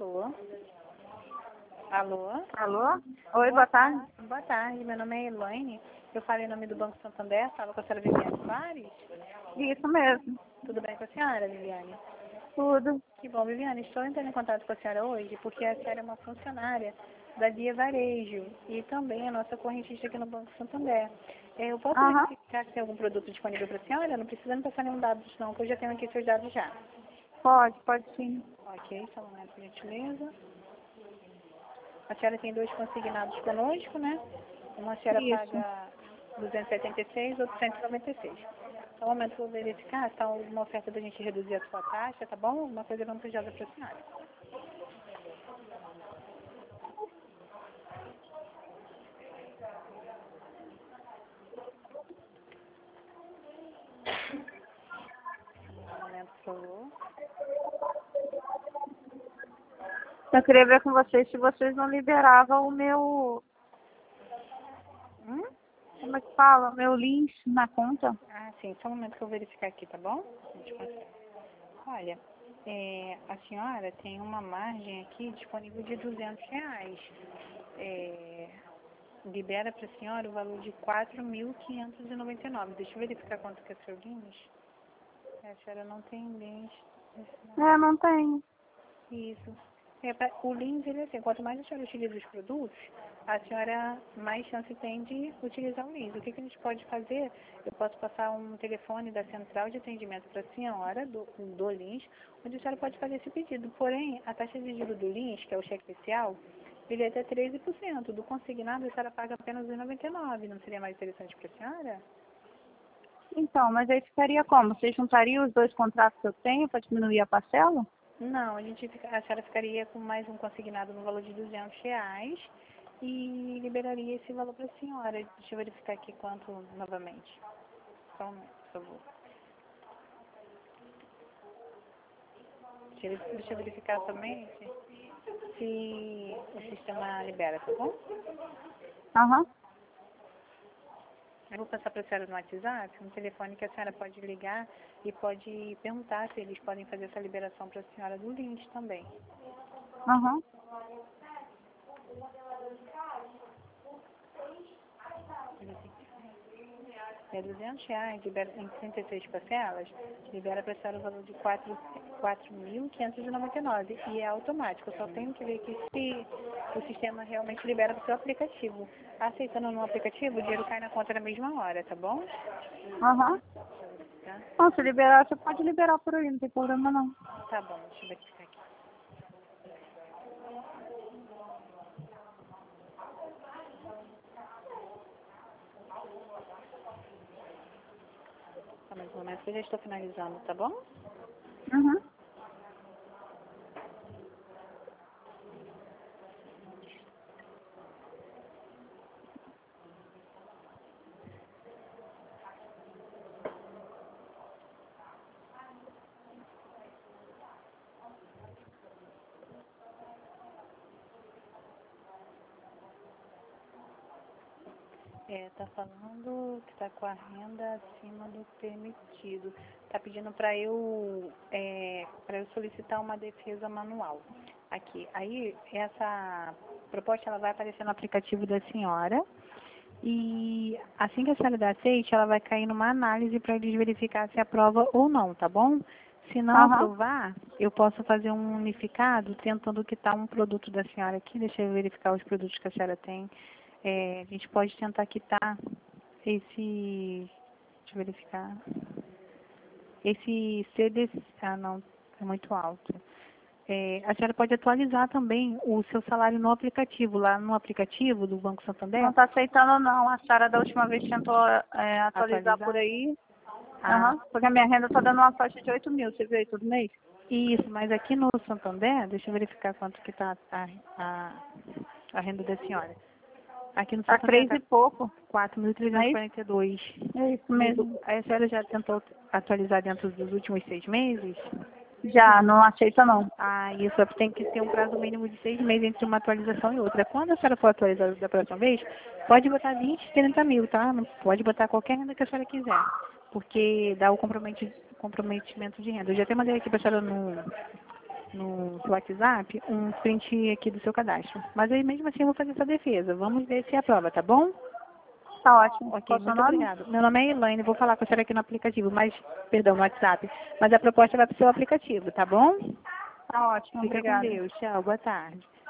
Alô? Alô? Alô? Oi, boa tarde. Boa tarde, meu nome é Elaine. Eu falei em nome do Banco Santander, falo com a senhora Viviane Soares. Isso mesmo. Tudo bem com a senhora, Viviane? Tudo. Que bom, Viviane. Estou entrando em contato com a senhora hoje porque a senhora é uma funcionária da Via Varejo e também a nossa correntista aqui no Banco Santander. Eu posso Aham. verificar se tem algum produto disponível para a senhora? Não precisa me passar nenhum dado não, que eu já tenho aqui seus dados já. Pode sim. Ok, só um momento, por gentileza. A senhora tem 2 consignados conosco, né? Uma a senhora Isso. paga 276, outro 196. Então, no momento que eu vou verificar, se está uma oferta da gente reduzir a sua taxa, tá bom? Alguma coisa vantajosa para a senhora. Um momento, por favor. Eu queria ver com vocês se vocês não liberavam o meu... Como é que fala? O meu link na conta. Ah, sim. Só um momento que eu vou verificar aqui, tá bom? A gente consegue. Olha, a senhora tem uma margem aqui disponível de R$ 200. Libera para a senhora o valor de 4.599. Deixa eu verificar quanto que é seu limite. A senhora não tem limite. Não tenho. Isso. O LINS, ele é assim, quanto mais a senhora utiliza os produtos, a senhora mais chance tem de utilizar o LINS. O que a gente pode fazer? Eu posso passar um telefone da central de atendimento para a senhora, do LINS, onde a senhora pode fazer esse pedido. Porém, a taxa de juros do LINS, que é o cheque especial, ele é até 13%. Do consignado, a senhora paga apenas R$ 1,99. Não seria mais interessante para a senhora? Então, mas aí ficaria como? Vocês juntariam os 2 contratos que eu tenho para diminuir a parcela? Não, a senhora ficaria com mais um consignado no valor de R$ 200 e liberaria esse valor para a senhora. Deixa eu verificar aqui quanto novamente. Só um momento, por favor. Deixa eu verificar somente se o sistema libera, tá bom? Aham. Eu vou passar para a senhora no WhatsApp, um telefone que a senhora pode ligar e pode perguntar se eles podem fazer essa liberação para a senhora do link também. Aham. É R$ 200, libera em 36 parcelas, libera para a senhora o valor de 4.599 e é automático. Eu só tenho que ver aqui se o sistema realmente libera para o seu aplicativo. Aceitando no aplicativo, o dinheiro cai na conta na mesma hora, tá bom? Aham. Tá, Bom, se liberar, você pode liberar por aí, não tem problema não. tá bom, deixa eu verificar aqui. Só mais um momento que eu já estou finalizando, tá bom? Uhum. Tá falando que tá com a renda acima do permitido. Tá pedindo para eu solicitar uma defesa manual. Aqui. Aí, essa proposta ela vai aparecer no aplicativo da senhora. E assim que a senhora der aceite, ela vai cair numa análise para eles verificar se aprova ou não, tá bom? Se não Aham. aprovar, eu posso fazer um unificado tentando quitar um produto da senhora aqui. Deixa eu verificar os produtos que a senhora tem. A gente pode tentar quitar esse... Deixa eu verificar. Esse CDC... Ah, não, é muito alto. A senhora pode atualizar também o seu salário no aplicativo, lá no aplicativo do Banco Santander. Não está aceitando não. A Sara da última vez tentou atualizar por aí. Ah, Porque a minha renda está dando uma faixa de 8 mil, você vê aí todo mês? isso, mas aqui no Santander, deixa eu verificar quanto que está a renda da senhora. Aqui no Tá Santander 3 e pouco. 4.342. É isso mesmo. A senhora já tentou atualizar dentro dos últimos 6 meses? Já, não aceita não. Ah, isso tem que ter um prazo mínimo de 6 meses entre uma atualização e outra. Quando a senhora for atualizar da próxima vez, pode botar 20, 30 mil, tá? Não pode botar qualquer renda que a senhora quiser, porque dá o comprometimento de renda. Eu já até mandei aqui para a senhora no seu WhatsApp um print aqui do seu cadastro. Mas aí mesmo assim eu vou fazer essa defesa. Vamos ver se aprova, tá bom? Tá ótimo. Ok, Qual o seu muito nome? obrigada. Meu nome é Elaine, vou falar com a senhora aqui no aplicativo, perdão, no WhatsApp. Mas a proposta vai para o seu aplicativo, tá bom? Tá ótimo, Fica com obrigada. Deus. Tchau, boa tarde.